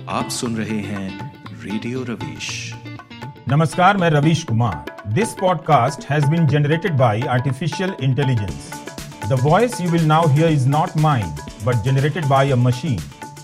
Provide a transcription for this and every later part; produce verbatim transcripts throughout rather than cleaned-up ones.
आप सुन रहे हैं रेडियो रवीश। नमस्कार, मैं Ravish Kumar. This podcast has been generated by artificial intelligence. The voice you will now hear is not mine but generated by a machine.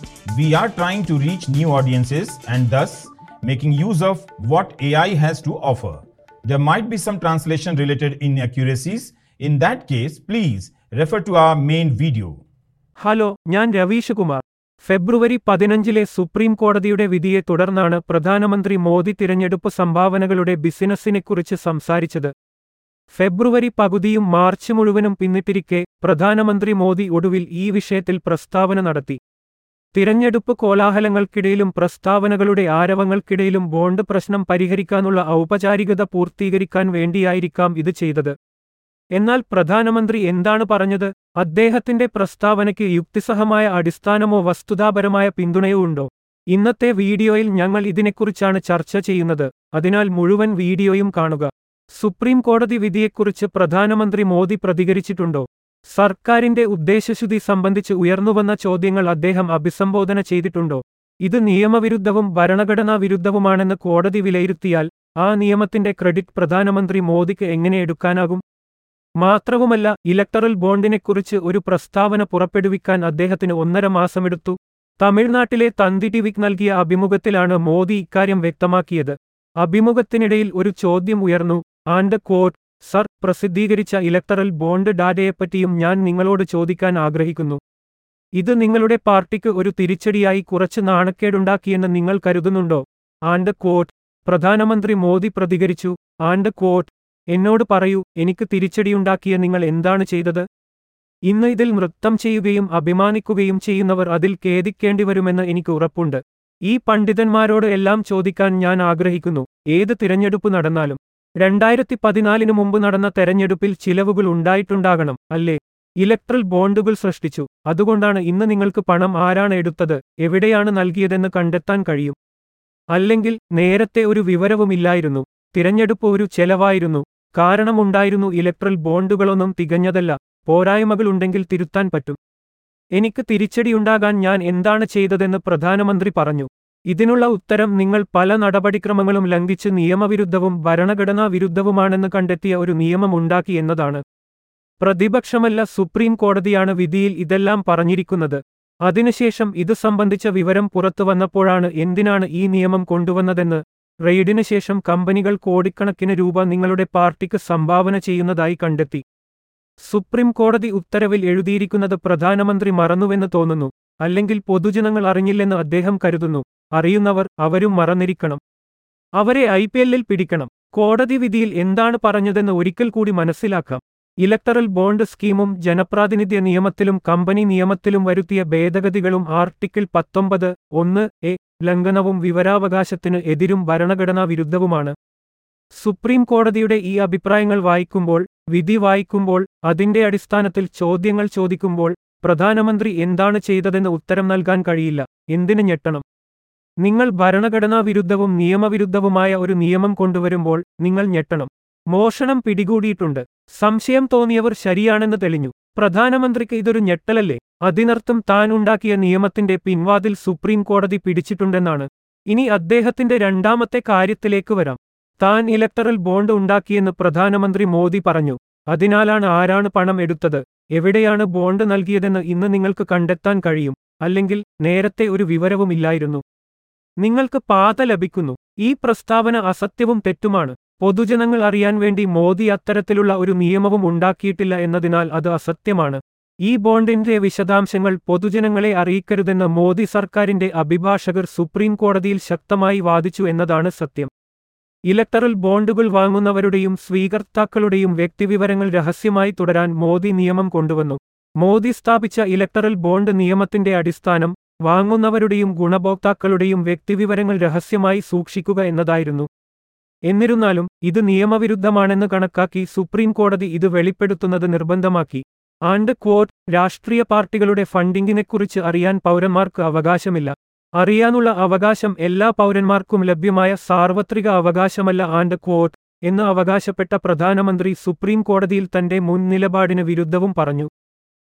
We are trying to reach new audiences and thus making use of what A I has to offer. There might be some translation related inaccuracies. In that case, please refer to our main video. Hello, ഞാൻ രവീഷ് കുമാർ. ഫെബ്രുവരി പതിനഞ്ചിലെ supreme കോടതിയുടെ വിധിയെ തുടർന്നാണ് പ്രധാനമന്ത്രി മോദി തിരഞ്ഞെടുപ്പ് സംഭാവനകളുടെ ബിസിനസ്സിനെക്കുറിച്ച് സംസാരിച്ചത്. ഫെബ്രുവരി പകുതിയും March മുഴുവനും പിന്നിട്ടിരിക്കെ പ്രധാനമന്ത്രി മോദി ഒടുവിൽ ഈ വിഷയത്തിൽ പ്രസ്താവന നടത്തി. തിരഞ്ഞെടുപ്പ് കോലാഹലങ്ങൾക്കിടയിലും പ്രസ്താവനകളുടെ ആരവങ്ങൾക്കിടയിലും ബോണ്ട് പ്രശ്നം പരിഹരിക്കാനുള്ള ഔപചാരികത പൂർത്തീകരിക്കാൻ വേണ്ടിയായിരിക്കാം ഇത് ചെയ്തത്. എന്നാൽ പ്രധാനമന്ത്രി എന്താണ് പറഞ്ഞത്? അദ്ദേഹത്തിന്റെ പ്രസ്താവനയ്ക്ക് യുക്തിസഹമായ അടിസ്ഥാനമോ വസ്തുതാപരമായ പിന്തുണയോ ഉണ്ടോ? ഇന്നത്തെ വീഡിയോയിൽ ഞങ്ങൾ ഇതിനെക്കുറിച്ചാണ് ചർച്ച ചെയ്യുന്നത്. അതിനാൽ മുഴുവൻ വീഡിയോയും കാണുക. സുപ്രീം കോടതി വിധിയെക്കുറിച്ച് പ്രധാനമന്ത്രി മോദി പ്രതികരിച്ചിട്ടുണ്ടോ? സർക്കാരിന്റെ ഉദ്ദേശ്യശുദ്ധി സംബന്ധിച്ച് ഉയർന്നുവന്ന ചോദ്യങ്ങൾ അദ്ദേഹം അഭിസംബോധന ചെയ്തിട്ടുണ്ടോ? ഇത് നിയമവിരുദ്ധവും ഭരണഘടനാ വിരുദ്ധവുമാണെന്ന് കോടതി വിലയിരുത്തിയാൽ ആ നിയമത്തിന്റെ ക്രെഡിറ്റ് പ്രധാനമന്ത്രി മോദിക്ക് എങ്ങനെ എടുക്കാനാകും? മാത്രവുമല്ല, ഇലക്ടറൽ ബോണ്ടിനെക്കുറിച്ച് ഒരു പ്രസ്താവന പുറപ്പെടുവിക്കാൻ അദ്ദേഹത്തിന് ഒന്നര മാസമെടുത്തു. തമിഴ്നാട്ടിലെ തന്തി ടിവിക്ക് നൽകിയ അഭിമുഖത്തിലാണ് മോദി ഇക്കാര്യം വ്യക്തമാക്കിയത്. അഭിമുഖത്തിനിടയിൽ ഒരു ചോദ്യം ഉയർന്നു. ആൻഡ് കോട്ട്, സർ, പ്രസിദ്ധീകരിച്ച ഇലക്ടറൽ ബോണ്ട് ഡാറ്റയെപ്പറ്റിയും ഞാൻ നിങ്ങളോട് ചോദിക്കാൻ ആഗ്രഹിക്കുന്നു. ഇത് നിങ്ങളുടെ പാർട്ടിക്ക് ഒരു തിരിച്ചടിയായി കുറച്ച് നാണക്കേടുണ്ടാക്കിയെന്ന് നിങ്ങൾ കരുതുന്നുണ്ടോ? End quote. പ്രധാനമന്ത്രി മോദി പ്രതികരിച്ചു. ആൻഡ് കോട്ട്, എന്നോട് പറയൂ, എനിക്ക് തിരിച്ചടിയുണ്ടാക്കിയ നിങ്ങൾ എന്താണ് ചെയ്തത്? ഇന്ന് ഇതിൽ നൃത്തം ചെയ്യുകയും അഭിമാനിക്കുകയും ചെയ്യുന്നവർ അതിൽ ഖേദിക്കേണ്ടിവരുമെന്ന് എനിക്ക് ഉറപ്പുണ്ട്. ഈ പണ്ഡിതന്മാരോട് എല്ലാം ചോദിക്കാൻ ഞാൻ ആഗ്രഹിക്കുന്നു. ഏത് തിരഞ്ഞെടുപ്പ് നടന്നാലും രണ്ടായിരത്തി പതിനാലിന് മുമ്പ് നടന്ന തെരഞ്ഞെടുപ്പിൽ ചിലവുകൾ ഉണ്ടായിട്ടുണ്ടാകണം, അല്ലേ? ഇലക്ട്രൽ ബോണ്ടുകൾ സൃഷ്ടിച്ചു. അതുകൊണ്ടാണ് ഇന്ന് നിങ്ങൾക്ക് പണം ആരാണ് എടുത്തത്, എവിടെയാണ് നൽകിയതെന്ന് കണ്ടെത്താൻ കഴിയും. അല്ലെങ്കിൽ നേരത്തെ ഒരു വിവരവുമില്ലായിരുന്നു. തിരഞ്ഞെടുപ്പ് ഒരു ചെലവായിരുന്നു. കാരണമുണ്ടായിരുന്നു. ഇലക്ട്രൽ ബോണ്ടുകളൊന്നും തികഞ്ഞതല്ല. പോരായ്മകളുണ്ടെങ്കിൽ തിരുത്താൻ പറ്റും. എനിക്ക് തിരിച്ചടിയുണ്ടാകാൻ ഞാൻ എന്താണ് ചെയ്തതെന്ന് പ്രധാനമന്ത്രി പറഞ്ഞു. ഇതിനുള്ള ഉത്തരം നിങ്ങൾ പല നടപടിക്രമങ്ങളും ലംഘിച്ച് നിയമവിരുദ്ധവും ഭരണഘടനാ വിരുദ്ധവുമാണെന്ന് കണ്ടെത്തിയ ഒരു നിയമം ഉണ്ടാക്കി എന്നതാണ്. പ്രതിപക്ഷമല്ല, സുപ്രീം കോടതിയാണ് വിധിയിൽ ഇതെല്ലാം പറഞ്ഞിരിക്കുന്നത്. അതിനുശേഷം ഇത് സംബന്ധിച്ച വിവരം പുറത്തു വന്നപ്പോഴാണ് എന്തിനാണ് ഈ നിയമം കൊണ്ടുവന്നതെന്ന്. റെയ്ഡിന് ശേഷം കമ്പനികൾ കോടിക്കണക്കിന് രൂപ നിങ്ങളുടെ പാർട്ടിക്ക് സംഭാവന ചെയ്യുന്നതായി കണ്ടെത്തി. സുപ്രീം കോടതി ഉത്തരവിൽ എഴുതിയിരിക്കുന്നത് പ്രധാനമന്ത്രി മറന്നുവെന്ന് തോന്നുന്നു. അല്ലെങ്കിൽ പൊതുജനങ്ങൾ അറിഞ്ഞില്ലെന്ന് അദ്ദേഹം കരുതുന്നു. അറിയുന്നവർ, അവരും മറന്നിരിക്കണം. അവരെ ഐ പി എല്ലിൽ പിടിക്കണം. കോടതി വിധിയിൽ എന്താണ് പറഞ്ഞതെന്ന് ഒരിക്കൽ കൂടി മനസ്സിലാക്കാം. ഇലക്ടറൽ ബോണ്ട് സ്കീമും ജനപ്രാതിനിധ്യ നിയമത്തിലും കമ്പനി നിയമത്തിലും വരുത്തിയ ഭേദഗതികളും ആർട്ടിക്കിൾ പത്തൊമ്പത് ഒന്ന് എ ലംഘനവും വിവരാവകാശത്തിന് എതിരും ഭരണഘടനാ വിരുദ്ധവുമാണ്. സുപ്രീം കോടതിയുടെ ഈ അഭിപ്രായങ്ങൾ വായിക്കുമ്പോൾ, വിധി വായിക്കുമ്പോൾ, അതിന്റെ അടിസ്ഥാനത്തിൽ ചോദ്യങ്ങൾ ചോദിക്കുമ്പോൾ പ്രധാനമന്ത്രി എന്താണ് ചെയ്തതെന്ന് ഉത്തരം നൽകാൻ കഴിയില്ല. എന്തിന് ഞെട്ടണം? നിങ്ങൾ ഭരണഘടനാ വിരുദ്ധവും നിയമവിരുദ്ധവുമായ ഒരു നിയമം കൊണ്ടുവരുമ്പോൾ നിങ്ങൾ ഞെട്ടണം. മോഷണം പിടികൂടിയിട്ടുണ്ട്. സംശയം തോന്നിയവർ ശരിയാണെന്ന് തെളിഞ്ഞു. പ്രധാനമന്ത്രിക്ക് ഇതൊരു ഞെട്ടലല്ലേ? അതിനർത്ഥം താൻ ഉണ്ടാക്കിയ നിയമത്തിന്റെ പിൻവാതിൽ സുപ്രീം കോടതി പിടിച്ചിട്ടുണ്ടെന്നാണ്. ഇനി അദ്ദേഹത്തിന്റെ രണ്ടാമത്തെ കാര്യത്തിലേക്ക് വരാം. താൻ ഇലക്ടറൽ ബോണ്ട് ഉണ്ടാക്കിയെന്ന് പ്രധാനമന്ത്രി മോദി പറഞ്ഞു. അതിനാലാണ് ആരാണ് പണം എടുത്തത്, എവിടെയാണ് ബോണ്ട് നൽകിയതെന്ന് ഇന്ന് നിങ്ങൾക്ക് കണ്ടെത്താൻ കഴിയും. അല്ലെങ്കിൽ നേരത്തെ ഒരു വിവരവുമില്ലായിരുന്നു. നിങ്ങൾക്ക് പാത ലഭിക്കുന്നു. ഈ പ്രസ്താവന അസത്യവും തെറ്റുമാണ്. പൊതുജനങ്ങൾ അറിയാൻ വേണ്ടി മോദി അത്തരത്തിലുള്ള ഒരു നിയമവും ഉണ്ടാക്കിയിട്ടില്ല എന്നതിനാൽ അത് അസത്യമാണ്. ഈ ബോണ്ടിന്റെ വിശദാംശങ്ങൾ പൊതുജനങ്ങളെ അറിയിക്കരുതെന്ന് മോദി സർക്കാരിന്റെ അഭിഭാഷകർ സുപ്രീം കോടതിയിൽ ശക്തമായി വാദിച്ചു എന്നതാണ് സത്യം. ഇലക്ടറൽ ബോണ്ടുകൾ വാങ്ങുന്നവരുടെയും സ്വീകർത്താക്കളുടെയും വ്യക്തിവിവരങ്ങൾ രഹസ്യമായി തുടരാൻ മോദി നിയമം കൊണ്ടുവന്നു. മോദി സ്ഥാപിച്ച ഇലക്ടറൽ ബോണ്ട് നിയമത്തിന്റെ അടിസ്ഥാനം വാങ്ങുന്നവരുടെയും ഗുണഭോക്താക്കളുടെയും വ്യക്തിവിവരങ്ങൾ രഹസ്യമായി സൂക്ഷിക്കുക എന്നതായിരുന്നു. എന്നിരുന്നാലും ഇത് നിയമവിരുദ്ധമാണെന്ന് കണക്കാക്കി സുപ്രീം കോടതി ഇത് വെളിപ്പെടുത്തുന്നത് നിർബന്ധമാക്കി. ആൻഡ് ക്വോട്ട്, രാഷ്ട്രീയ പാർട്ടികളുടെ ഫണ്ടിങ്ങിനെക്കുറിച്ച് അറിയാൻ പൗരന്മാർക്ക് അവകാശമില്ല. അറിയാനുള്ള അവകാശം എല്ലാ പൗരന്മാർക്കും ലഭ്യമായ സാർവത്രിക അവകാശമല്ല ആൻഡ് ക്വോട്ട് എന്ന് അവകാശപ്പെട്ട പ്രധാനമന്ത്രി സുപ്രീം കോടതിയിൽ തന്റെ മുൻ നിലപാടിന് വിരുദ്ധവും പറഞ്ഞു.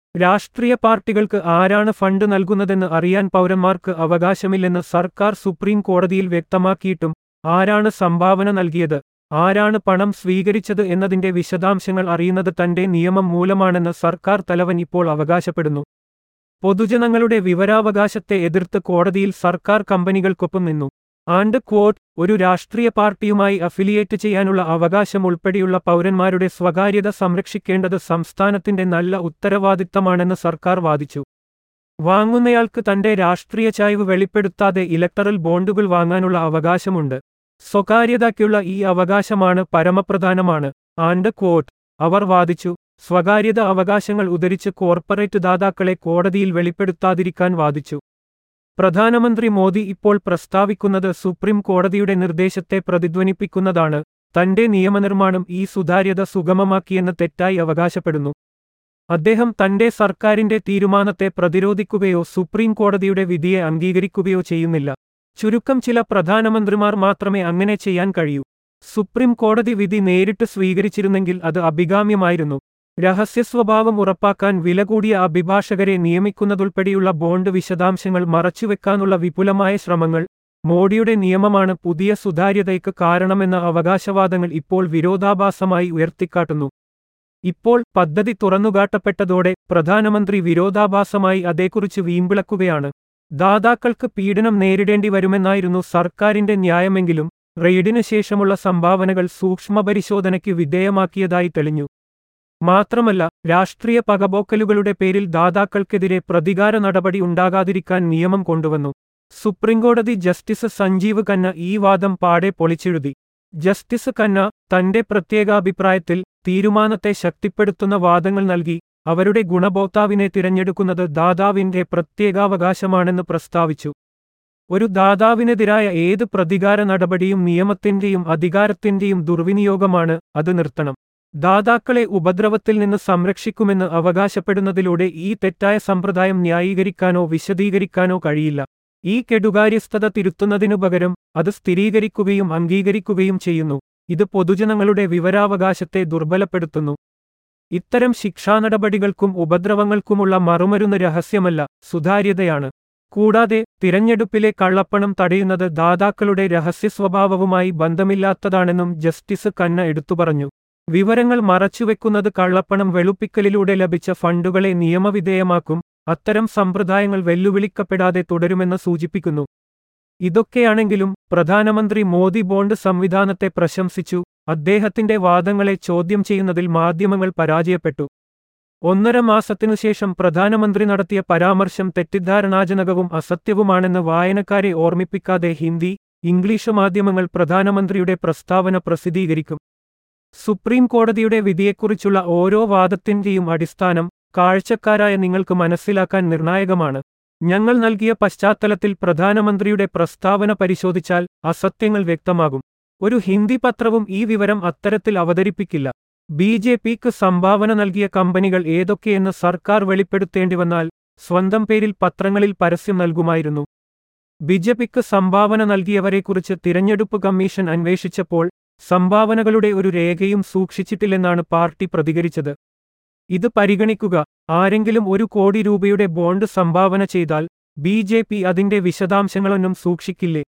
രാഷ്ട്രീയ പാർട്ടികൾക്ക് ആരാണ് ഫണ്ട് നൽകുന്നതെന്ന് അറിയാൻ പൗരന്മാർക്ക് അവകാശമില്ലെന്ന് സർക്കാർ സുപ്രീം കോടതിയിൽ വ്യക്തമാക്കിയിട്ടും ആരാണ് സംഭാവന നൽകിയത്, ആരാണ് പണം സ്വീകരിച്ചത് എന്നതിന്റെ വിശദാംശങ്ങൾ അറിയുന്നത് തന്റെ നിയമം മൂലമാണെന്ന് സർക്കാർ തലവൻ ഇപ്പോൾ അവകാശപ്പെടുന്നു. പൊതുജനങ്ങളുടെ വിവരാവകാശത്തെ എതിർത്ത് കോടതിയിൽ സർക്കാർ കമ്പനികൾക്കൊപ്പം നിന്നു. ആൻഡ് ക്വോട്ട് ഒരു രാഷ്ട്രീയ പാർട്ടിയുമായി അഫിലിയേറ്റ് ചെയ്യാനുള്ള അവകാശം ഉൾപ്പെടെയുള്ള പൗരന്മാരുടെ സ്വകാര്യത സംരക്ഷിക്കേണ്ടത് സംസ്ഥാനത്തിന്റെ നല്ല ഉത്തരവാദിത്തമാണെന്ന് സർക്കാർ വാദിച്ചു. വാങ്ങുന്നയാൾക്ക് തന്റെ രാഷ്ട്രീയ ചായ്വ് വെളിപ്പെടുത്താതെ ഇലക്ടറൽ ബോണ്ടുകൾ വാങ്ങാനുള്ള അവകാശമുണ്ട്. സ്വകാര്യതയ്ക്കുള്ള ഈ അവകാശമാണ് പരമപ്രധാനമാണ്. ആൻഡ് ക്വോട്ട് അവർ വാദിച്ചു. സ്വകാര്യത അവകാശങ്ങൾ ഉദ്ധരിച്ച് കോർപ്പറേറ്റ് ദാതാക്കളെ കോടതിയിൽ വെളിപ്പെടുത്താതിരിക്കാൻ വാദിച്ചു. പ്രധാനമന്ത്രി മോദി ഇപ്പോൾ പ്രസ്താവിക്കുന്നത് സുപ്രീം കോടതിയുടെ നിർദ്ദേശത്തെ പ്രതിധ്വനിപ്പിക്കുന്നതാണ്. തന്റെ നിയമനിർമ്മാണം ഈ സുതാര്യത സുഗമമാക്കിയെന്ന് തെറ്റായി അവകാശപ്പെടുന്നു. അദ്ദേഹം തന്റെ സർക്കാരിന്റെ തീരുമാനത്തെ പ്രതിരോധിക്കുകയോ സുപ്രീം കോടതിയുടെ വിധിയെ അംഗീകരിക്കുകയോ ചെയ്യുന്നില്ല. ചുരുക്കം ചില പ്രധാനമന്ത്രിമാർ മാത്രമേ അങ്ങനെ ചെയ്യാൻ കഴിയൂ. സുപ്രീം കോടതി വിധി നേരിട്ട് സ്വീകരിച്ചിരുന്നെങ്കിൽ അത് അഭികാമ്യമായിരുന്നു. രഹസ്യസ്വഭാവം ഉറപ്പാക്കാൻ വില കൂടിയ അഭിഭാഷകരെ നിയമിക്കുന്നതുൾപ്പെടെയുള്ള ബോണ്ട് വിശദാംശങ്ങൾ മറച്ചുവെക്കാനുള്ള വിപുലമായ ശ്രമങ്ങൾ മോഡിയുടെ നിയമമാണ് പുതിയ സുതാര്യതയ്ക്ക് കാരണമെന്ന അവകാശവാദങ്ങൾ ഇപ്പോൾ വിരോധാഭാസമായി ഉയർത്തിക്കാട്ടുന്നു. ഇപ്പോൾ പദ്ധതി തുറന്നുകാട്ടപ്പെട്ടതോടെ പ്രധാനമന്ത്രി വിരോധാഭാസമായി അതേക്കുറിച്ച് വീമ്പിളക്കുകയാണ്. ദാതാക്കൾക്ക് പീഡനം നേരിടേണ്ടി വരുമെന്നായിരുന്നു സർക്കാരിന്റെ ന്യായമെങ്കിലും റെയ്ഡിന് ശേഷമുള്ള സംഭാവനകൾ സൂക്ഷ്മപരിശോധനയ്ക്ക് വിധേയമാക്കിയതായി തെളിഞ്ഞു. മാത്രമല്ല, രാഷ്ട്രീയ പകപോക്കലുകളുടെ പേരിൽ ദാതാക്കൾക്കെതിരെ പ്രതികാര നടപടി ഉണ്ടാകാതിരിക്കാൻ നിയമം കൊണ്ടുവന്നു. സുപ്രീംകോടതി ജസ്റ്റിസ് സഞ്ജീവ് ഖന്ന ഈ വാദം പാടെ പൊളിച്ചെഴുതി. ജസ്റ്റിസ് ഖന്ന തന്റെ പ്രത്യേകാഭിപ്രായത്തിൽ തീരുമാനത്തെ ശക്തിപ്പെടുത്തുന്ന വാദങ്ങൾ നൽകി അവരുടെ ഗുണഭോക്താവിനെ തിരഞ്ഞെടുക്കുന്നത് ദാതാവിന്റെ പ്രത്യേകാവകാശമാണെന്ന് പ്രസ്താവിച്ചു. ഒരു ദാതാവിനെതിരായ ഏത് പ്രതികാര നടപടിയും നിയമത്തിന്റെയും അധികാരത്തിന്റെയും ദുർവിനിയോഗമാണ്, അത് നിർത്തണം. ദാതാക്കളെ ഉപദ്രവത്തിൽ നിന്ന് സംരക്ഷിക്കുമെന്ന് അവകാശപ്പെടുന്നതിലൂടെ ഈ തെറ്റായ സമ്പ്രദായം ന്യായീകരിക്കാനോ വിശദീകരിക്കാനോ കഴിയില്ല. ഈ കെടുകാര്യസ്ഥത തിരുത്തുന്നതിനു പകരം അത് സ്ഥിരീകരിക്കുകയും അംഗീകരിക്കുകയും ചെയ്യുന്നു. ഇത് പൊതുജനങ്ങളുടെ വിവരാവകാശത്തെ ദുർബലപ്പെടുത്തുന്നു. ഇത്തരം ശിക്ഷാനടപടികൾക്കും ഉപദ്രവങ്ങൾക്കുമുള്ള മറുമരുന്ന് രഹസ്യമല്ല, സുതാര്യതയാണ്. കൂടാതെ തിരഞ്ഞെടുപ്പിലെ കള്ളപ്പണം തടയുന്നത് ദാതാക്കളുടെ രഹസ്യസ്വഭാവവുമായി ബന്ധമില്ലാത്തതാണെന്നും ജസ്റ്റിസ് ഖന്ന എടുത്തുപറഞ്ഞു. വിവരങ്ങൾ മറച്ചുവെക്കുന്നത് കള്ളപ്പണം വെളുപ്പിക്കലിലൂടെ ലഭിച്ച ഫണ്ടുകളെ നിയമവിധേയമാക്കും. അത്തരം സമ്പ്രദായങ്ങൾ വെല്ലുവിളിക്കപ്പെടാതെ തുടരുമെന്ന് സൂചിപ്പിക്കുന്നു. ഇതൊക്കെയാണെങ്കിലും പ്രധാനമന്ത്രി മോദി ബോണ്ട് സംവിധാനത്തെ പ്രശംസിച്ചു. അദ്ദേഹത്തിന്റെ വാദങ്ങളെ ചോദ്യം ചെയ്യുന്നതിൽ മാധ്യമങ്ങൾ പരാജയപ്പെട്ടു. ഒന്നര മാസത്തിനുശേഷം പ്രധാനമന്ത്രി നടത്തിയ പരാമർശം തെറ്റിദ്ധാരണാജനകവും അസത്യവുമാണെന്ന് വായനക്കാരെ ഓർമ്മിപ്പിക്കാതെ ഹിന്ദി, ഇംഗ്ലീഷ് മാധ്യമങ്ങൾ പ്രധാനമന്ത്രിയുടെ പ്രസ്താവന പ്രസിദ്ധീകരിക്കും. സുപ്രീം കോടതിയുടെ വിധിയെക്കുറിച്ചുള്ള ഓരോ വാദത്തിന്റെയും അടിസ്ഥാനം കാഴ്ചക്കാരായ നിങ്ങൾക്ക് മനസ്സിലാക്കാൻ നിർണായകമാണ്. ഞങ്ങൾ നൽകിയ പശ്ചാത്തലത്തിൽ പ്രധാനമന്ത്രിയുടെ പ്രസ്താവന പരിശോധിച്ചാൽ അസത്യങ്ങൾ വ്യക്തമാകും. ഒരു ഹിന്ദി പത്രവും ഈ വിവരം അത്തരത്തിൽ അവതരിപ്പിക്കില്ല. ബി ജെ പിക്ക് സംഭാവന നൽകിയ കമ്പനികൾ ഏതൊക്കെയെന്ന് സർക്കാർ വെളിപ്പെടുത്തേണ്ടിവന്നാൽ സ്വന്തം പേരിൽ പത്രങ്ങളിൽ പരസ്യം നൽകുമായിരുന്നു. ബി ജെ പിക്ക് സംഭാവന നൽകിയവരെക്കുറിച്ച് തിരഞ്ഞെടുപ്പ് കമ്മീഷൻ അന്വേഷിച്ചപ്പോൾ സംഭാവനകളുടെ ഒരു രേഖയും സൂക്ഷിച്ചിട്ടില്ലെന്നാണ് പാർട്ടി പ്രതികരിച്ചത്. ഇത് പരിഗണിക്കുക. ആരെങ്കിലും ഒരു കോടി രൂപയുടെ ബോണ്ട് സംഭാവന ചെയ്താൽ ബി ജെ പി അതിന്റെ വിശദാംശങ്ങളൊന്നും സൂക്ഷിക്കില്ലേ?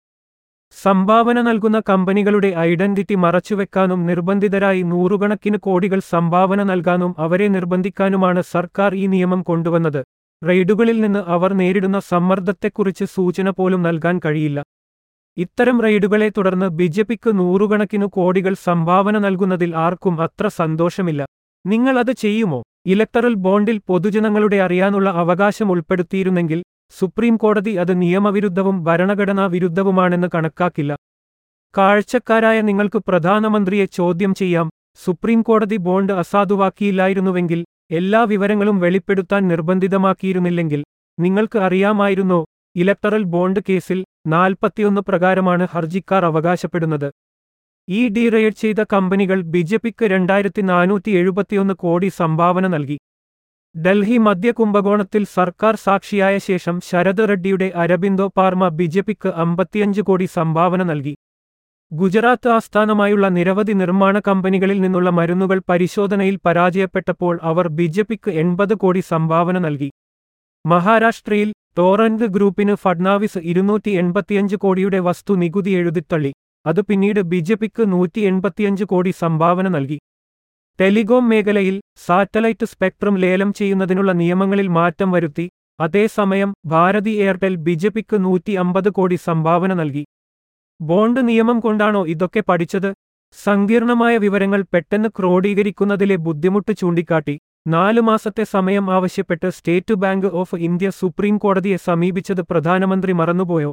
സംഭാവന നൽകുന്ന കമ്പനികളുടെ ഐഡന്റിറ്റി മറച്ചുവെക്കാനും നിർബന്ധിതരായി നൂറുകണക്കിന് കോടികൾ സംഭാവന നൽകാനും അവരെ നിർബന്ധിക്കാനുമാണ് സർക്കാർ ഈ നിയമം കൊണ്ടുവന്നത്. റെയ്ഡുകളിൽ നിന്ന് അവർ നേരിടുന്ന സമ്മർദ്ദത്തെക്കുറിച്ച് സൂചന പോലും നൽകാൻ കഴിയില്ല. ഇത്തരം റെയ്ഡുകളെ തുടർന്ന് ബി ജെ പിക്ക് നൂറുകണക്കിനു കോടികൾ സംഭാവന നൽകുന്നതിൽ ആർക്കും അത്ര സന്തോഷമില്ല. നിങ്ങൾ അത് ചെയ്യുമോ? ഇലക്ടറൽ ബോണ്ടിൽ പൊതുജനങ്ങളുടെ അറിയാനുള്ള അവകാശം ഉൾപ്പെടുത്തിയിരുന്നെങ്കിൽ സുപ്രീം കോടതി അത് നിയമവിരുദ്ധവും ഭരണഘടനാ വിരുദ്ധവുമാണെന്ന് കണക്കാക്കില്ല. കാഴ്ചക്കാരായ നിങ്ങൾക്ക് പ്രധാനമന്ത്രിയെ ചോദ്യം ചെയ്യാം. സുപ്രീം കോടതി ബോണ്ട് അസാധുവാക്കിയില്ലായിരുന്നുവെങ്കിൽ, എല്ലാ വിവരങ്ങളും വെളിപ്പെടുത്താൻ നിർബന്ധിതമാക്കിയിരുന്നില്ലെങ്കിൽ നിങ്ങൾക്ക് അറിയാമായിരുന്നോ? ഇലക്ടറൽ ബോണ്ട് കേസിൽ നാൽപ്പത്തിയൊന്ന് പ്രകാരമാണ് ഹർജിക്കാർ അവകാശപ്പെടുന്നത്. ഈ ഡി റെയ്ഡ് ചെയ്ത കമ്പനികൾ ബി ജെ പിക്ക് രണ്ടായിരത്തി നാനൂറ്റി എഴുപത്തിയൊന്ന് കോടി സംഭാവന നൽകി. ഡൽഹി മദ്യ കുംഭകോണത്തിൽ സർക്കാർ സാക്ഷിയായ ശേഷം ശരത് റെഡ്ഡിയുടെ അരബിന്ദോ ഫാർമ ബി ജെ പിക്ക് അമ്പത്തിയഞ്ച് കോടി സംഭാവന നൽകി. ഗുജറാത്ത് ആസ്ഥാനമായുള്ള നിരവധി നിർമ്മാണ കമ്പനികളിൽ നിന്നുള്ള മരുന്നുകൾ പരിശോധനയിൽ പരാജയപ്പെട്ടപ്പോൾ അവർ ബിജെപിക്ക് എൺപത് കോടി സംഭാവന നൽകി. മഹാരാഷ്ട്രയിൽ ടോറന്റ് ഗ്രൂപ്പിന് ഫഡ്നാവിസ് ഇരുന്നൂറ്റി എൺപത്തിയഞ്ച് കോടിയുടെ വസ്തു നികുതി എഴുതിത്തള്ളി. അത് പിന്നീട് ബിജെപിക്ക് നൂറ്റി എൺപത്തിയഞ്ച് കോടി സംഭാവന നൽകി. ടെലികോം മേഖലയിൽ സാറ്റലൈറ്റ് സ്പെക്ട്രം ലേലം ചെയ്യുന്നതിനുള്ള നിയമങ്ങളിൽ മാറ്റം വരുത്തി. അതേസമയം ഭാരതി എയർടെൽ ബിജെപിക്ക് നൂറ്റി അമ്പത് കോടി സംഭാവന നൽകി. ബോണ്ട് നിയമം കൊണ്ടാണോ ഇതൊക്കെ പഠിച്ചത്? സങ്കീർണമായ വിവരങ്ങൾ പെട്ടെന്ന് ക്രോഡീകരിക്കുന്നതിലെ ബുദ്ധിമുട്ട് ചൂണ്ടിക്കാട്ടി നാലു മാസത്തെ സമയം ആവശ്യപ്പെട്ട് State Bank of India supreme കോടതിയെ സമീപിച്ചത് പ്രധാനമന്ത്രി മറന്നുപോയോ?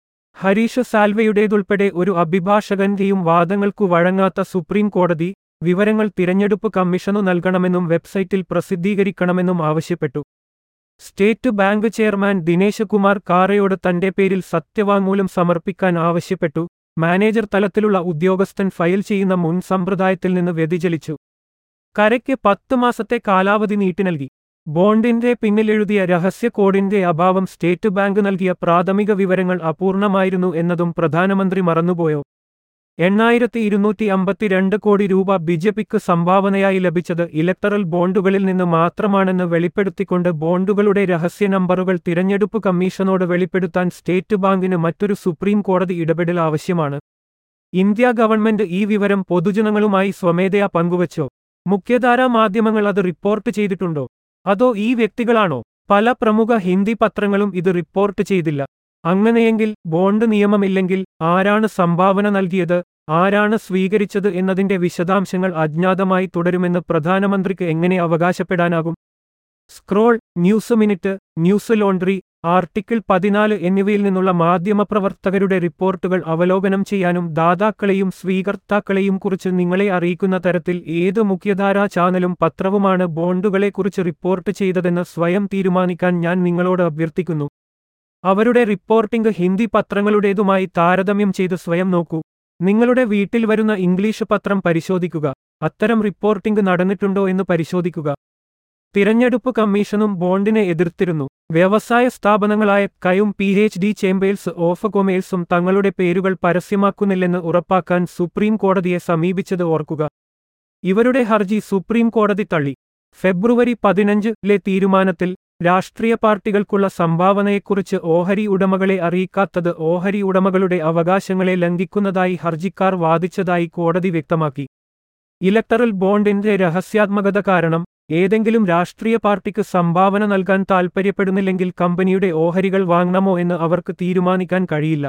ഹരീഷ് സാൽവെയുടേതുൾപ്പെടെ ഒരു അഭിഭാഷകന്റെയും വാദങ്ങൾക്കു വഴങ്ങാത്ത സുപ്രീം കോടതി വിവരങ്ങൾ തിരഞ്ഞെടുപ്പ് കമ്മീഷനു നൽകണമെന്നും വെബ്സൈറ്റിൽ പ്രസിദ്ധീകരിക്കണമെന്നും ആവശ്യപ്പെട്ടു. State Bank chairman Dinesh Kumar കാറയോട് തന്റെ പേരിൽ സത്യവാങ്മൂലം സമർപ്പിക്കാൻ ആവശ്യപ്പെട്ടു. മാനേജർ തലത്തിലുള്ള ഉദ്യോഗസ്ഥൻ ഫയൽ ചെയ്യുന്ന മുൻ സമ്പ്രദായത്തിൽ നിന്ന് വ്യതിചലിച്ചു. കരയ്ക്ക് പത്ത് മാസത്തെ കാലാവധി നീട്ടി നൽകി. ബോണ്ടിന്റെ പിന്നിലെഴുതിയ രഹസ്യ കോഡിന്റെ അഭാവം സ്റ്റേറ്റ് ബാങ്ക് നൽകിയ പ്രാഥമിക വിവരങ്ങൾ അപൂർണമായിരുന്നു എന്നതും പ്രധാനമന്ത്രി മറന്നുപോയോ? എണ്ണായിരത്തി ഇരുന്നൂറ്റി അമ്പത്തിരണ്ട് കോടി രൂപ ബിജെപിക്ക് സംഭാവനയായി ലഭിച്ചത് ഇലക്ടറൽ ബോണ്ടുകളിൽ നിന്ന് മാത്രമാണെന്ന് വെളിപ്പെടുത്തിക്കൊണ്ട് ബോണ്ടുകളുടെ രഹസ്യ നമ്പറുകൾ തിരഞ്ഞെടുപ്പ് കമ്മീഷനോട് വെളിപ്പെടുത്താൻ സ്റ്റേറ്റ് ബാങ്കിന് മറ്റൊരു സുപ്രീം കോടതി ഇടപെടൽ ആവശ്യമാണ്. ഇന്ത്യ ഗവൺമെന്റ് ഈ വിവരം പൊതുജനങ്ങളുമായി സ്വമേധയാ പങ്കുവച്ചോ? മുഖ്യധാരാ മാധ്യമങ്ങൾ അത് റിപ്പോർട്ട് ചെയ്തിട്ടുണ്ടോ? അതോ ഈ വ്യക്തികളാണോ? പല പ്രമുഖ ഹിന്ദി പത്രങ്ങളും ഇത് റിപ്പോർട്ട് ചെയ്തില്ല. അങ്ങനെയെങ്കിൽ ബോണ്ട് നിയമമില്ലെങ്കിൽ ആരാണ് സംഭാവന നൽകിയത്, ആരാണ് സ്വീകരിച്ചത് എന്നതിന്റെ വിശദാംശങ്ങൾ അജ്ഞാതമായി തുടരുമെന്ന് പ്രധാനമന്ത്രിക്ക് എങ്ങനെ അവകാശപ്പെടാനാകും? Scroll, News Minute, News Laundry, article പതിനാല് എന്നിവയിൽ നിന്നുള്ള മാധ്യമപ്രവർത്തകരുടെ റിപ്പോർട്ടുകൾ അവലോകനം ചെയ്യാനും ദാതാക്കളെയും സ്വീകർത്താക്കളെയും കുറിച്ച് നിങ്ങളെ അറിയിക്കുന്ന തരത്തിൽ ഏത് മുഖ്യധാരാ ചാനലും പത്രവുമാണ് ബോണ്ടുകളെക്കുറിച്ച് റിപ്പോർട്ട് ചെയ്തതെന്ന് സ്വയം തീരുമാനിക്കാൻ ഞാൻ നിങ്ങളോട് അഭ്യർത്ഥിക്കുന്നു. അവരുടെ റിപ്പോർട്ടിംഗ് ഹിന്ദി പത്രങ്ങളുടേതുമായി താരതമ്യം ചെയ്ത് സ്വയം നോക്കൂ. നിങ്ങളുടെ വീട്ടിൽ വരുന്ന ഇംഗ്ലീഷ് പത്രം പരിശോധിക്കുക. അത്തരം റിപ്പോർട്ടിംഗ് നടന്നിട്ടുണ്ടോ എന്ന് പരിശോധിക്കുക. തിരഞ്ഞെടുപ്പ് കമ്മീഷനും ബോണ്ടിനെ എതിർത്തിരുന്നു. വ്യവസായ സ്ഥാപനങ്ങളായ കയും P H D chambers of കൊമേഴ്സും തങ്ങളുടെ പേരുകൾ പരസ്യമാക്കുന്നില്ലെന്ന് ഉറപ്പാക്കാൻ സുപ്രീം കോടതിയെ സമീപിച്ചത് ഓർക്കുക. ഇവരുടെ ഹർജി സുപ്രീം കോടതി തള്ളി. ഫെബ്രുവരി പതിനഞ്ചിലെ തീരുമാനത്തിൽ രാഷ്ട്രീയ പാർട്ടികൾക്കുള്ള സംഭാവനയെക്കുറിച്ച് ഓഹരി ഉടമകളെ അറിയിക്കാത്തത് ഓഹരി ഉടമകളുടെ അവകാശങ്ങളെ ലംഘിക്കുന്നതായി ഹർജിക്കാർ വാദിച്ചതായി കോടതി വ്യക്തമാക്കി. ഇലക്ടറൽ ബോണ്ടിന്റെ രഹസ്യാത്മകത കാരണം ഏതെങ്കിലും രാഷ്ട്രീയ പാർട്ടിക്ക് സംഭാവന നൽകാൻ താൽപ്പര്യപ്പെടുന്നില്ലെങ്കിൽ കമ്പനിയുടെ ഓഹരികൾ വാങ്ങണമോ എന്ന് അവർക്ക് തീരുമാനിക്കാൻ കഴിയില്ല.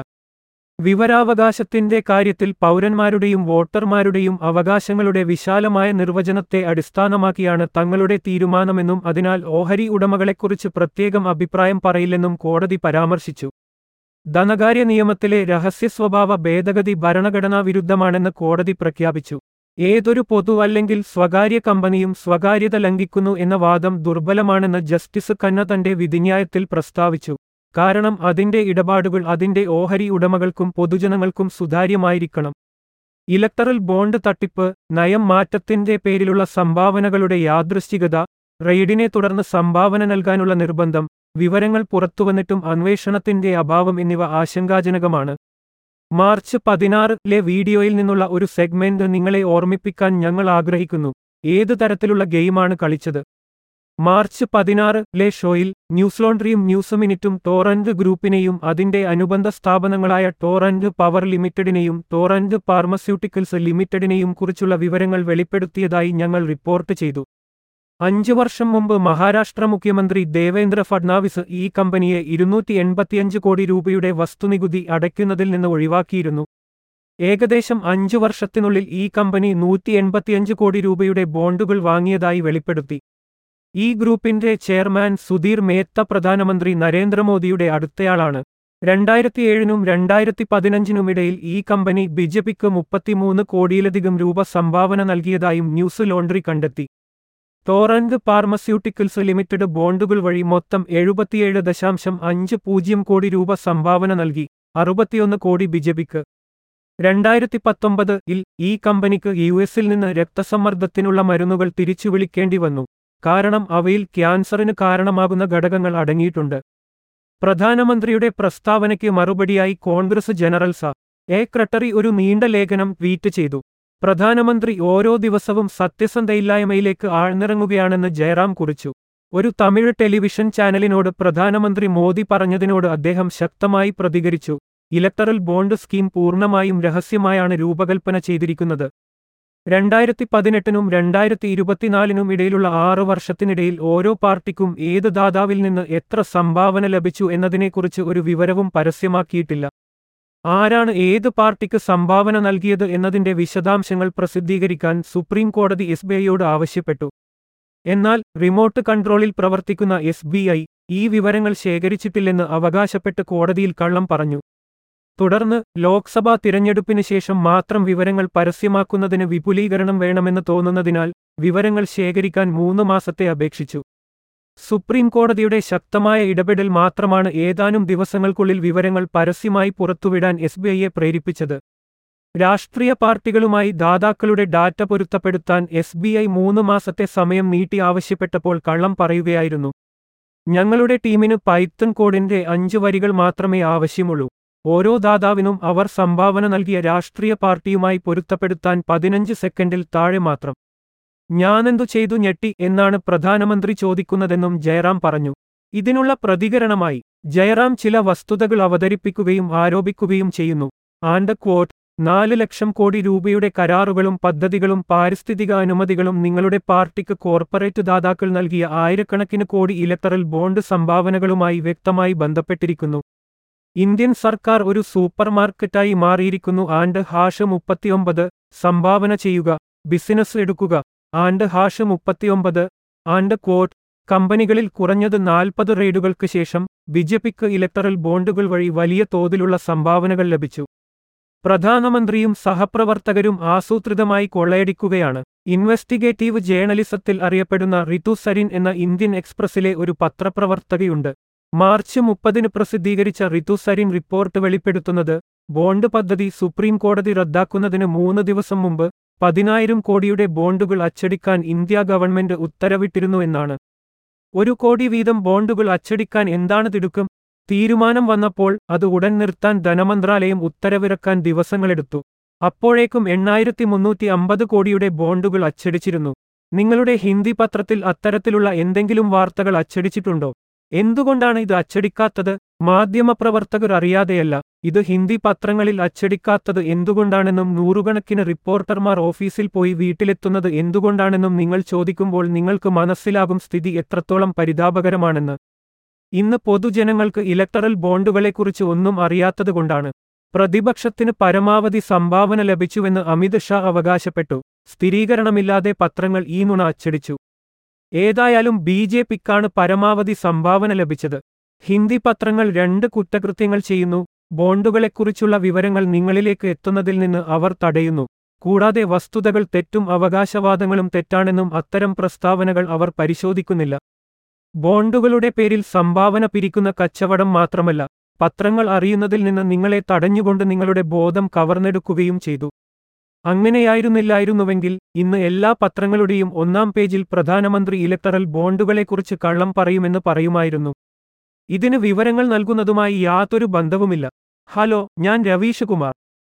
വിവരാവകാശത്തിന്റെ കാര്യത്തിൽ പൗരന്മാരുടെയും വോട്ടർമാരുടെയും അവകാശങ്ങളുടെ വിശാലമായ നിർവചനത്തെ അടിസ്ഥാനമാക്കിയാണ് തങ്ങളുടെ തീരുമാനമെന്നും അതിനാൽ ഓഹരി ഉടമകളെക്കുറിച്ച് പ്രത്യേകം അഭിപ്രായം പറയില്ലെന്നും കോടതി പരാമർശിച്ചു. ധനകാര്യ നിയമത്തിലെ രഹസ്യസ്വഭാവ ഭേദഗതി ഭരണഘടനാ വിരുദ്ധമാണെന്ന് കോടതി പ്രഖ്യാപിച്ചു. ഏതൊരു പൊതു അല്ലെങ്കിൽ സ്വകാര്യ കമ്പനിയും സ്വകാര്യത ലംഘിക്കുന്നു എന്ന വാദം ദുർബലമാണെന്ന് ജസ്റ്റിസ് ഖന്ന തന്റെ വിധിന്യായത്തിൽ പ്രസ്താവിച്ചു. കാരണം അതിന്റെ ഇടപാടുകൾ അതിന്റെ ഓഹരി ഉടമകൾക്കും പൊതുജനങ്ങൾക്കും സുതാര്യമായിരിക്കണം. ഇലക്ടറൽ ബോണ്ട് തട്ടിപ്പ്, നയം മാറ്റത്തിന്റെ പേരിലുള്ള സംഭാവനകളുടെ യാദൃശ്ചികത, റെയ്ഡിനെ തുടർന്ന് സംഭാവന നൽകാനുള്ള നിർബന്ധം, വിവരങ്ങൾ പുറത്തുവന്നിട്ടും അന്വേഷണത്തിന്റെ അഭാവം എന്നിവ ആശങ്കാജനകമാണ്. മാർച്ച് പതിനാറിലെ വീഡിയോയിൽ നിന്നുള്ള ഒരു സെഗ്മെന്റ് നിങ്ങളെ ഓർമ്മിപ്പിക്കാൻ ഞങ്ങൾ ആഗ്രഹിക്കുന്നു. ഏത് തരത്തിലുള്ള ഗെയിമാണ് കളിച്ചത്? മാർച്ച് പതിനാറിലെ ഷോയിൽ ന്യൂസ് ലോണ്ട്രിയും ന്യൂസ് മിനിറ്റും ടോറന്റ് ഗ്രൂപ്പിനെയും അതിന്റെ അനുബന്ധ സ്ഥാപനങ്ങളായ ടോറന്റ് പവർ ലിമിറ്റഡിനെയും ടോറന്റ് ഫാർമസ്യൂട്ടിക്കൽസ് ലിമിറ്റഡിനെയും കുറിച്ചുള്ള വിവരങ്ങൾ വെളിപ്പെടുത്തിയതായി ഞങ്ങൾ റിപ്പോർട്ട് ചെയ്തു. അഞ്ചു വർഷം മുമ്പ് മഹാരാഷ്ട്ര മുഖ്യമന്ത്രി ദേവേന്ദ്ര ഫഡ്നാവിസ് ഈ കമ്പനിയെ ഇരുന്നൂറ്റി എൺപത്തിയഞ്ച് കോടി രൂപയുടെ വസ്തുനികുതി അടയ്ക്കുന്നതിൽ നിന്ന് ഒഴിവാക്കിയിരുന്നു. ഏകദേശം അഞ്ചു വർഷത്തിനുള്ളിൽ ഈ കമ്പനി നൂറ്റി എൺപത്തിയഞ്ച് കോടി രൂപയുടെ ബോണ്ടുകൾ വാങ്ങിയതായി വെളിപ്പെടുത്തി. ഈ ഗ്രൂപ്പിന്റെ ചെയർമാൻ സുധീർ മേത്ത പ്രധാനമന്ത്രി നരേന്ദ്രമോദിയുടെ അടുത്തയാളാണ്. രണ്ടായിരത്തിയേഴിനും രണ്ടായിരത്തി പതിനഞ്ചിനുമിടയിൽ ഈ കമ്പനി ബിജെപിക്ക് മുപ്പത്തിമൂന്ന് കോടിയിലധികം രൂപ സംഭാവന നൽകിയതായും ന്യൂസ് ലോണ്ട്രി കണ്ടെത്തി. ടോറന്റ് ഫാർമസ്യൂട്ടിക്കൽസ് ലിമിറ്റഡ് ബോണ്ടുകൾ വഴി മൊത്തം എഴുപത്തിയേഴ് ദശാംശം അഞ്ച് പൂജ്യം കോടി രൂപ സംഭാവന നൽകി. അറുപത്തിയൊന്ന് കോടി ബിജെപിക്ക്. രണ്ടായിരത്തി പത്തൊമ്പതിൽ ഈ കമ്പനിക്ക് യു എസിൽ നിന്ന് രക്തസമ്മർദ്ദത്തിനുള്ള മരുന്നുകൾ തിരിച്ചുവിളിക്കേണ്ടി വന്നു. കാരണം അവയിൽ ക്യാൻസറിന് കാരണമാകുന്ന ഘടകങ്ങൾ അടങ്ങിയിട്ടുണ്ട്. പ്രധാനമന്ത്രിയുടെ പ്രസ്താവനയ്ക്ക് മറുപടിയായി Congress general secretary ഒരു നീണ്ട ലേഖനം ട്വീറ്റ് ചെയ്തു. പ്രധാനമന്ത്രി ഓരോ ദിവസവും സത്യസന്ധയില്ലായ്മയിലേക്ക് ആഴ്ന്നിറങ്ങുകയാണെന്ന് ജയറാം കുറിച്ചു. ഒരു തമിഴ് ടെലിവിഷൻ ചാനലിനോട് പ്രധാനമന്ത്രി മോദി പറഞ്ഞതിനോട് അദ്ദേഹം ശക്തമായി പ്രതികരിച്ചു. ഇലക്ടറൽ ബോണ്ട് സ്കീം പൂർണ്ണമായും രഹസ്യമായാണ് രൂപകൽപ്പന ചെയ്തിരിക്കുന്നത്. രണ്ടായിരത്തി പതിനെട്ടിനും രണ്ടായിരത്തി ഇരുപത്തിനാലിനും ഇടയിലുള്ള ആറു വർഷത്തിനിടയിൽ ഓരോ പാർട്ടിക്കും ഏത് ദാതാവിൽ നിന്ന് എത്ര സംഭാവന ലഭിച്ചു എന്നതിനെക്കുറിച്ച് ഒരു വിവരവും പരസ്യമാക്കിയിട്ടില്ല. ആരാണ് ഏത് പാർട്ടിക്ക് സംഭാവന നൽകിയത് എന്നതിന്റെ വിശദാംശങ്ങൾ പ്രസിദ്ധീകരിക്കാൻ സുപ്രീം കോടതി എസ് ബി ഐയോട് ആവശ്യപ്പെട്ടു. എന്നാൽ റിമോട്ട് കൺട്രോളിൽ പ്രവർത്തിക്കുന്ന എസ് ബി ഐ ഈ വിവരങ്ങൾ ശേഖരിച്ചിട്ടില്ലെന്ന് അവകാശപ്പെട്ട് കോടതിയിൽ കള്ളം പറഞ്ഞു. തുടർന്ന് ലോക്സഭാ തിരഞ്ഞെടുപ്പിന് ശേഷം മാത്രം വിവരങ്ങൾ പരസ്യമാക്കുന്നതിന് വിപുലീകരണം വേണമെന്ന് തോന്നുന്നതിനാൽ വിവരങ്ങൾ ശേഖരിക്കാൻ മൂന്ന് മാസത്തെ അപേക്ഷിച്ചു. സുപ്രീം കോടതിയുടെ ശക്തമായ ഇടപെടൽ മാത്രമാണ് ഏതാനും ദിവസങ്ങൾക്കുള്ളിൽ വിവരങ്ങൾ പരസ്യമായി പുറത്തുവിടാൻ എസ് ബി ഐയെ പ്രേരിപ്പിച്ചത്. രാഷ്ട്രീയ പാർട്ടികളുമായി ദാതാക്കളുടെ ഡാറ്റ പൊരുത്തപ്പെടുത്താൻ എസ് ബി ഐ മൂന്ന് മാസത്തെ സമയം നീട്ടി ആവശ്യപ്പെട്ടപ്പോൾ കള്ളം പറയുകയായിരുന്നു. ഞങ്ങളുടെ ടീമിന് പൈത്തൺ കോഡിന്റെ അഞ്ച് വരികൾ മാത്രമേ ആവശ്യമുള്ളൂ. ഓരോ ദാതാവിനും അവർ സംഭാവന നൽകിയ രാഷ്ട്രീയ പാർട്ടിയുമായി പൊരുത്തപ്പെടുത്താൻ പതിനഞ്ച് സെക്കൻഡിൽ താഴെ മാത്രം. ഞാനെന്തു ചെയ്തു ഞെട്ടി എന്നാണ് പ്രധാനമന്ത്രി ചോദിക്കുന്നതെന്നും ജയറാം പറഞ്ഞു. ഇതിനുള്ള പ്രതികരണമായി ജയറാം ചില വസ്തുതകൾ അവതരിപ്പിക്കുകയും ആരോപിക്കുകയും ചെയ്യുന്നു. ആൻഡ് ക്വോട്ട് നാല് ലക്ഷം കോടി രൂപയുടെ കരാറുകളും പദ്ധതികളും പാരിസ്ഥിതിക അനുമതികളും നിങ്ങളുടെ പാർട്ടിക്ക് കോർപ്പറേറ്റ് ദാതാക്കൾ നൽകിയ ആയിരക്കണക്കിന് കോടി ഇലക്ടറൽ ബോണ്ട് സംഭാവനകളുമായി വ്യക്തമായി ബന്ധപ്പെട്ടിരിക്കുന്നു. ഇന്ത്യൻ സർക്കാർ ഒരു സൂപ്പർമാർക്കറ്റായി മാറിയിരിക്കുന്നു. ആൻഡ് ഹാഷ് മുപ്പത്തിയൊമ്പത് സംഭാവന ചെയ്യുക, ബിസിനസ് എടുക്കുക. ആൻഡ് ഹാഷ് മുപ്പത്തിയൊമ്പത് ആൻഡ് ക്വോട്ട് കമ്പനികളിൽ കുറഞ്ഞത് നാൽപ്പത് റെയ്ഡുകൾക്ക് ശേഷം ബിജെപിക്ക് ഇലക്ടറൽ ബോണ്ടുകൾ വഴി വലിയ തോതിലുള്ള സംഭാവനകൾ ലഭിച്ചു. പ്രധാനമന്ത്രിയും സഹപ്രവർത്തകരും ആസൂത്രിതമായി കൊള്ളയടിക്കുകയാണ്. ഇൻവെസ്റ്റിഗേറ്റീവ് ജേർണലിസത്തിൽ അറിയപ്പെടുന്ന റിതു സരിൻ എന്ന ഇന്ത്യൻ എക്സ്പ്രസിലെ ഒരു പത്രപ്രവർത്തകയുണ്ട്. മാർച്ച് മുപ്പതിന് പ്രസിദ്ധീകരിച്ച റിതു സരിൻ റിപ്പോർട്ട് വെളിപ്പെടുത്തുന്നത് ബോണ്ട് പദ്ധതി സുപ്രീം കോടതി റദ്ദാക്കുന്നതിന് മൂന്ന് ദിവസം മുമ്പ് പതിനായിരം കോടിയുടെ ബോണ്ടുകൾ അച്ചടിക്കാൻ ഇന്ത്യ ഗവൺമെന്റ് ഉത്തരവിട്ടിരുന്നു എന്നാണ്. ഒരു കോടി വീതം ബോണ്ടുകൾ അച്ചടിക്കാൻ എന്താണ് തിടുക്കം? തീരുമാനം വന്നപ്പോൾ അത് ഉടൻ നിർത്താൻ ധനമന്ത്രാലയം ഉത്തരവിറക്കാൻ ദിവസങ്ങളെടുത്തു. അപ്പോഴേക്കും എണ്ണായിരത്തി മുന്നൂറ്റി അമ്പത് കോടിയുടെ ബോണ്ടുകൾ അച്ചടിച്ചിരുന്നു. നിങ്ങളുടെ ഹിന്ദി പത്രത്തിൽ അത്തരത്തിലുള്ള എന്തെങ്കിലും വാർത്തകൾ അച്ചടിച്ചിട്ടുണ്ടോ? എന്തുകൊണ്ടാണ് ഇത് അച്ചടിക്കാത്തത്? മാധ്യമപ്രവർത്തകർ അറിയാതെയല്ല, ഇത് ഹിന്ദി പത്രങ്ങളിൽ അച്ചടിക്കാത്തത് എന്തുകൊണ്ടാണെന്നും നൂറുകണക്കിന് റിപ്പോർട്ടർമാർ ഓഫീസിൽ പോയി വീട്ടിലെത്തുന്നത് എന്തുകൊണ്ടാണെന്നും നിങ്ങൾ ചോദിക്കുമ്പോൾ നിങ്ങൾക്ക് മനസ്സിലാകും സ്ഥിതി എത്രത്തോളം പരിതാപകരമാണെന്ന്. ഇന്ന് പൊതുജനങ്ങൾക്ക് ഇലക്ടറൽ ബോണ്ടുകളെക്കുറിച്ച് ഒന്നും അറിയാത്തതുകൊണ്ടാണ്. പ്രതിപക്ഷത്തിന് പരമാവധി സംഭാവന ലഭിച്ചുവെന്ന് അമിത് ഷാ അവകാശപ്പെട്ടു. സ്ഥിരീകരണമില്ലാതെ പത്രങ്ങൾ ഈ നുണ അച്ചടിച്ചു. ഏതായാലും ബി ജെ പിക്കാണ് പരമാവധി സംഭാവന ലഭിച്ചത്. ഹിന്ദി പത്രങ്ങൾ രണ്ട് കുറ്റകൃത്യങ്ങൾ ചെയ്യുന്നു. ബോണ്ടുകളെക്കുറിച്ചുള്ള വിവരങ്ങൾ നിങ്ങളിലേക്ക് എത്തുന്നതിൽ നിന്ന് അവർ തടയുന്നു. കൂടാതെ വസ്തുതകൾ തെറ്റും അവകാശവാദങ്ങളും തെറ്റാണെന്നും അത്തരം പ്രസ്താവനകൾ അവർ പരിശോധിക്കുന്നില്ല. ബോണ്ടുകളുടെ പേരിൽ സംഭാവന പിരിക്കുന്ന കച്ചവടം മാത്രമല്ല, പത്രങ്ങൾ അറിയുന്നതിൽ നിന്ന് നിങ്ങളെ തടഞ്ഞുകൊണ്ട് നിങ്ങളുടെ ബോധം കവർന്നെടുക്കുകയും ചെയ്തു. അങ്ങനെയായിരുന്നില്ലായിരുന്നുവെങ്കിൽ ഇന്ന് എല്ലാ പത്രങ്ങളുടെയും ഒന്നാം പേജിൽ പ്രധാനമന്ത്രി ഇലക്ടറൽ ബോണ്ടുകളെക്കുറിച്ച് കള്ളം പറയുമെന്ന് പറയുമായിരുന്നു. ഇതിന് വിവരങ്ങൾ നൽകുന്നതുമായി യാതൊരു ബന്ധവുമില്ല. ഹലോ, ഞാൻ രവീഷ് കുമാർ.